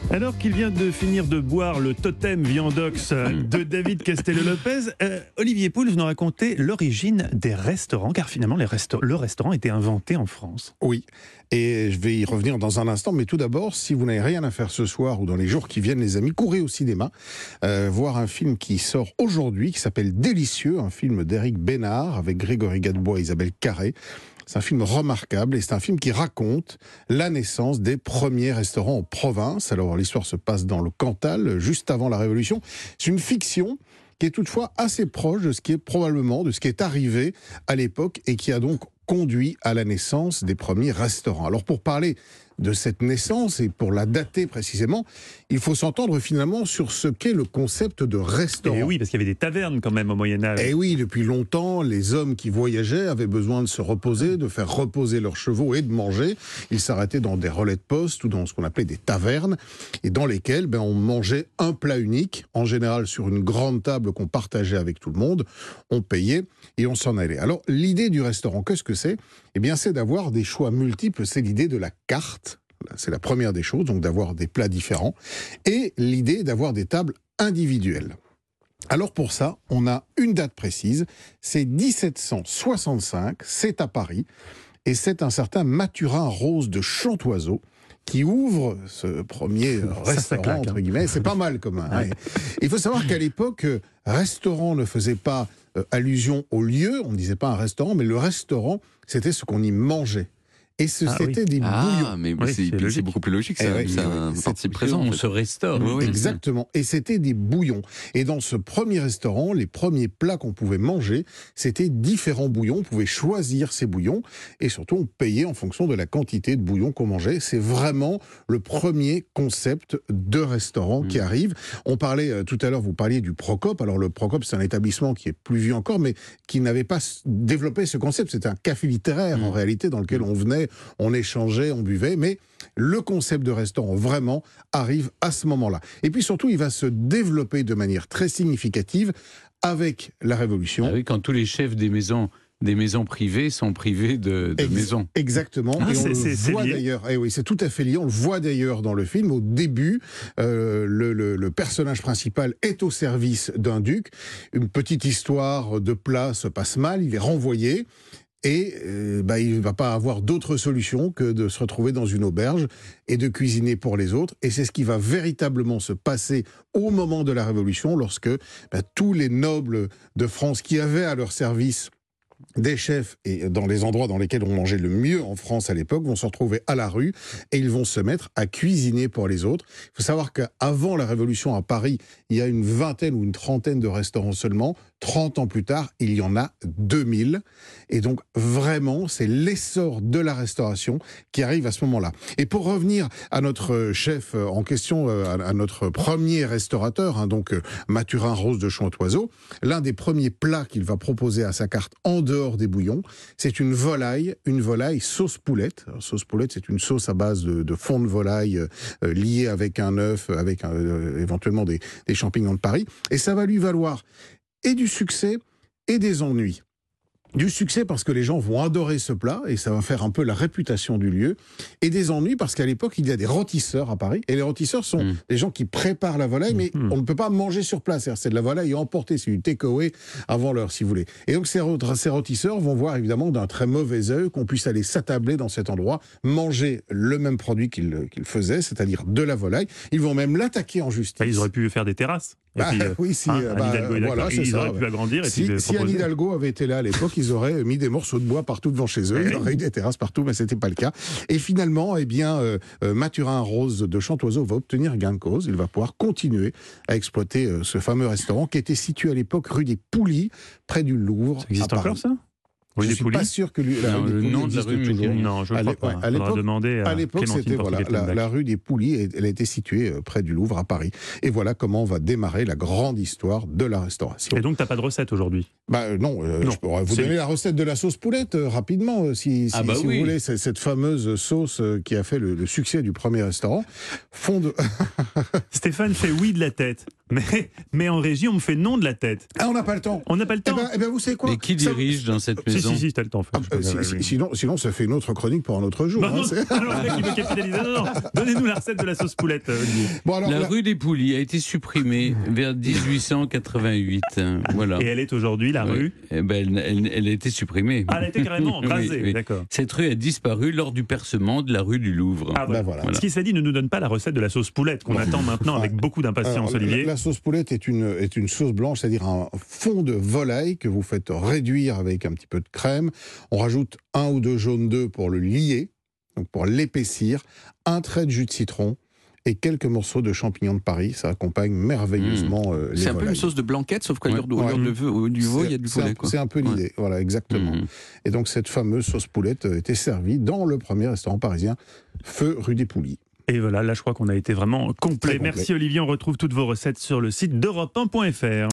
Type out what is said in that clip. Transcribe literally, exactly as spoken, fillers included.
Alors qu'il vient de finir de boire le totem viandox de David Castello-Lopez, euh, Olivier Pouls nous racontait l'origine des restaurants, car finalement les resta- le restaurant a été inventé en France. Oui, et je vais y revenir dans un instant, mais tout d'abord, si vous n'avez rien à faire ce soir ou dans les jours qui viennent, les amis, courez au cinéma, euh, voir un film qui sort aujourd'hui, qui s'appelle Délicieux, un film d'Éric Bénard, avec Grégory Gadebois et Isabelle Carré. C'est un film remarquable et c'est un film qui raconte la naissance des premiers restaurants en province. Alors l'histoire se passe dans le Cantal, juste avant la Révolution. C'est une fiction qui est toutefois assez proche de ce qui est probablement, de ce qui est arrivé à l'époque et qui a donc conduit à la naissance des premiers restaurants. Alors pour parler de cette naissance et pour la dater précisément, il faut s'entendre finalement sur ce qu'est le concept de restaurant. Et oui, parce qu'il y avait des tavernes quand même au Moyen-Âge. Et oui, depuis longtemps, les hommes qui voyageaient avaient besoin de se reposer, de faire reposer leurs chevaux et de manger. Ils s'arrêtaient dans des relais de poste ou dans ce qu'on appelait des tavernes, et dans lesquelles ben, on mangeait un plat unique, en général sur une grande table qu'on partageait avec tout le monde. On payait et on s'en allait. Alors l'idée du restaurant, qu'est-ce que c'est ? Eh bien, c'est d'avoir des choix multiples, c'est l'idée de la carte. C'est la première des choses, donc d'avoir des plats différents. Et l'idée d'avoir des tables individuelles. Alors pour ça, on a une date précise, c'est dix-sept cent soixante-cinq, c'est à Paris, et c'est un certain Mathurin Rose de Chantoiseau qui ouvre ce premier ça, restaurant, ça claque, entre guillemets. Hein. C'est pas mal comme un. Ouais. Il faut savoir qu'à l'époque, restaurant ne faisait pas euh, allusion au lieu, on ne disait pas un restaurant, mais le restaurant, c'était ce qu'on y mangeait. Et ce, ah, c'était oui. des ah, bouillons. Mais oui, c'est, c'est beaucoup plus logique, ça. Eh oui, c'est oui, un c'est participe présent. On se restaure. Oui, oui, exactement. Et c'était des bouillons. Et dans ce premier restaurant, les premiers plats qu'on pouvait manger, c'était différents bouillons. On pouvait choisir ces bouillons. Et surtout, on payait en fonction de la quantité de bouillons qu'on mangeait. C'est vraiment le premier concept de restaurant mmh. qui arrive. On parlait euh, tout à l'heure, vous parliez du Procope. Alors le Procope, c'est un établissement qui est plus vieux encore, mais qui n'avait pas développé ce concept. C'était un café littéraire, mmh. en réalité, dans lequel on venait, on échangeait, on buvait, mais le concept de restaurant vraiment arrive à ce moment-là. Et puis surtout, il va se développer de manière très significative avec la Révolution. Ah oui, quand tous les chefs des maisons, des maisons privées sont privés de, de Ex- maisons. Exactement. Ah, et on c'est, le c'est, voit c'est d'ailleurs. Eh oui, c'est tout à fait lié. On le voit d'ailleurs dans le film. Au début, euh, le, le, le personnage principal est au service d'un duc. Une petite histoire de plat se passe mal. Il est renvoyé. Et euh, bah, il ne va pas avoir d'autre solution que de se retrouver dans une auberge et de cuisiner pour les autres. Et c'est ce qui va véritablement se passer au moment de la Révolution, lorsque bah, tous les nobles de France qui avaient à leur service des chefs, et dans les endroits dans lesquels on mangeait le mieux en France à l'époque, vont se retrouver à la rue et ils vont se mettre à cuisiner pour les autres. Il faut savoir qu'avant la Révolution à Paris, il y a une vingtaine ou une trentaine de restaurants seulement. trente ans plus tard, il y en a deux mille. Et donc, vraiment, c'est l'essor de la restauration qui arrive à ce moment-là. Et pour revenir à notre chef en question, à notre premier restaurateur, hein, donc Mathurin Rose de Chantoiseau, l'un des premiers plats qu'il va proposer à sa carte en dehors des bouillons, c'est une volaille, une volaille sauce poulette. Alors, sauce poulette, c'est une sauce à base de, de fond de volaille euh, liée avec un œuf, avec un, euh, éventuellement des, des champignons de Paris. Et ça va lui valoir et du succès et des ennuis. Du succès parce que les gens vont adorer ce plat et ça va faire un peu la réputation du lieu. Et des ennuis parce qu'à l'époque, il y a des rôtisseurs à Paris. Et les rôtisseurs sont mmh. des gens qui préparent la volaille, mais mmh. on ne peut pas manger sur place. C'est-à-dire, c'est de la volaille emportée, c'est du take-away avant l'heure, si vous voulez. Et donc ces, ces rôtisseurs vont voir évidemment d'un très mauvais œil qu'on puisse aller s'attabler dans cet endroit, manger le même produit qu'ils, qu'ils faisaient, c'est-à-dire de la volaille. Ils vont même l'attaquer en justice. Bah, ils auraient pu faire des terrasses. Et bah, puis, euh, oui, si, hein, bah, Anne Hidalgo, voilà, ils ça, auraient pu ouais. agrandir. Et si puis si Anne Hidalgo avait été là à l'époque, ils auraient mis des morceaux de bois partout devant chez eux. Ils auraient eu des terrasses partout, mais c'était pas le cas. Et finalement, eh bien, euh, euh, Mathurin Rose de Chantoiseau va obtenir gain de cause. Il va pouvoir continuer à exploiter euh, ce fameux restaurant qui était situé à l'époque rue des Poulies, près du Louvre. Ça existe encore, ça ? Je ne suis pas sûr que lui, la non, rue des le Poulies nom de la existe rue toujours. Non, je ne crois pas. Ouais, à l'époque, demander à, à l'époque c'était voilà, la, la rue des Poulies, elle était située près du Louvre à Paris. Et voilà comment va démarrer la grande histoire de la restauration. Et donc, tu n'as pas de recette aujourd'hui ? Bah non, euh, non, je pourrais vous donner la recette de la sauce poulette euh, rapidement, euh, si, si, ah bah si oui. vous voulez. C'est cette fameuse sauce euh, qui a fait le, le succès du premier restaurant. Fond de... Stéphane fait oui de la tête. Mais, mais en régie, on me fait non de la tête. Ah, on n'a pas le temps. On n'a pas le Eh temps. ben, eh ben, vous savez quoi? Mais qui Ça- dirige dans cette Si, maison? si, si, t'as le temps. Ah, euh, si- si- sinon, sinon, ça fait une autre chronique pour un autre jour. Bah hein, non, c'est- alors le mec, il veut capitaliser. Non, non, donnez-nous la recette de la sauce poulette, euh, Olivier. Bon, alors, La là- rue des Poulies a été supprimée vers dix-huit cent quatre-vingt-huit. Voilà. Et elle est aujourd'hui la Oui. rue. Eh ben, elle, elle- elle a été supprimée. Ah, elle a été carrément Oui, rasée, oui. d'accord. Cette rue a disparu lors du percement de la rue du Louvre. Ah, voilà. Ben voilà. Ce qui s'est dit ne nous donne pas la recette de la sauce poulette qu'on Bon. attend maintenant avec beaucoup d'impatience, Alors, Olivier. La, la sauce poulette est une, est une sauce blanche, c'est-à-dire un fond de volaille que vous faites réduire avec un petit peu de crème. On rajoute un ou deux jaunes d'œufs pour le lier, donc pour l'épaissir, un trait de jus de citron et quelques morceaux de champignons de Paris. Ça accompagne merveilleusement euh, les C'est un peu volailles. une sauce de blanquette, sauf qu'au Ouais. lieu de- au Ouais. lieu de veau- du veau, il y a du C'est un- poulet. quoi. C'est un peu l'idée, voilà, exactement. Mhm. Et donc cette fameuse sauce poulette euh, était servie dans le premier restaurant parisien, Feu rue des Poulies. Et voilà, là je crois qu'on a été vraiment complet. Très complet. Merci Olivier, on retrouve toutes vos recettes sur le site d'Europe un point F R.